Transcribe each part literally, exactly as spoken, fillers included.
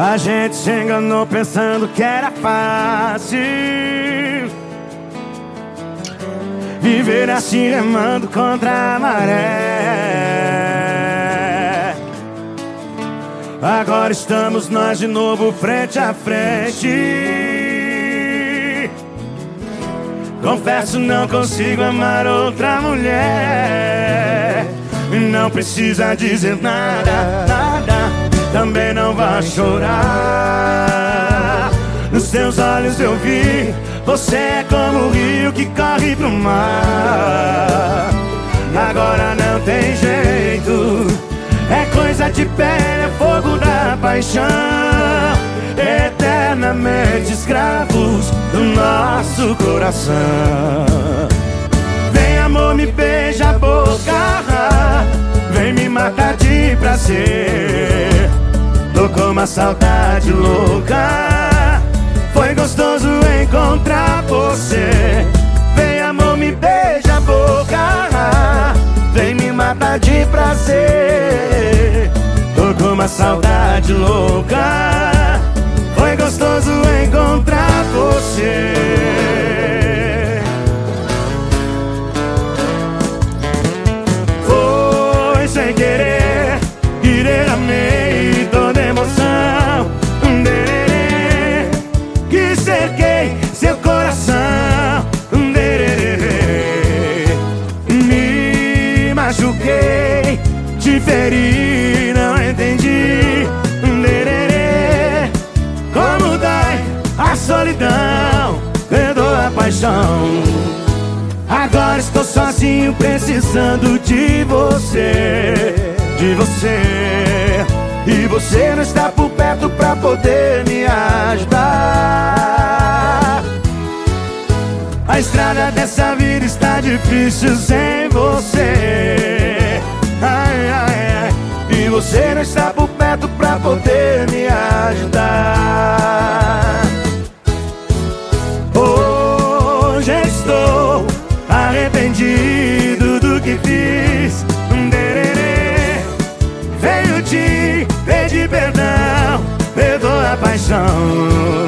A gente se enganou pensando que era fácil viver assim remando contra a maré. Agora estamos nós de novo frente a frente. Confesso, não consigo amar outra mulher. Não precisa dizer nada, nada. Também não vai chorar. Nos teus olhos eu vi, você é como o rio que corre pro mar. Agora não tem jeito, é coisa de pele, é fogo da paixão. Eternamente escravos do nosso coração. Vem amor, me beija a boca, vem me matar de prazer. Tô com uma saudade louca, foi gostoso encontrar você. Vem amor, me beija a boca, vem me matar de prazer. Tô com uma saudade louca, foi gostoso encontrar você. Foi sem querer, querer amei toda emoção. Dererê, que cerquei seu coração. Dererê, me machuquei, te feri, não entendi. Dererê, como dói a solidão, perdoa a paixão. Agora estou sozinho precisando de você, de você. E você não está por perto pra poder me ajudar. A estrada dessa vida está difícil sem você. Ai, ai, ai. E você não está por perto pra poder me ajudar. Hoje estou arrependido do que fiz. Dererê, venho te pedir perdão, perdoa a paixão.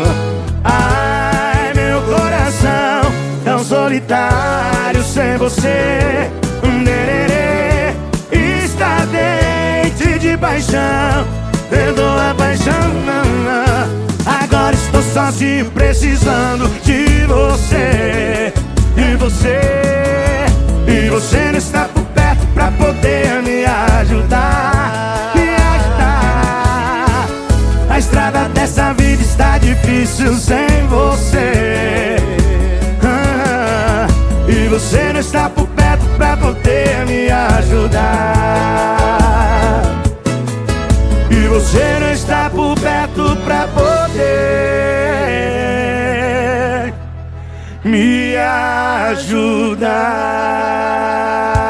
Ai, meu coração tão solitário sem você. Dererê, está dente de paixão, perdoa a paixão. Agora estou sozinho precisando de você, de você. E você não está por perto pra poder me ajudar, me ajudar. A estrada dessa vida está difícil sem você. ah, E você não está por perto pra poder me ajudar. E você não está por perto pra poder me ajudar.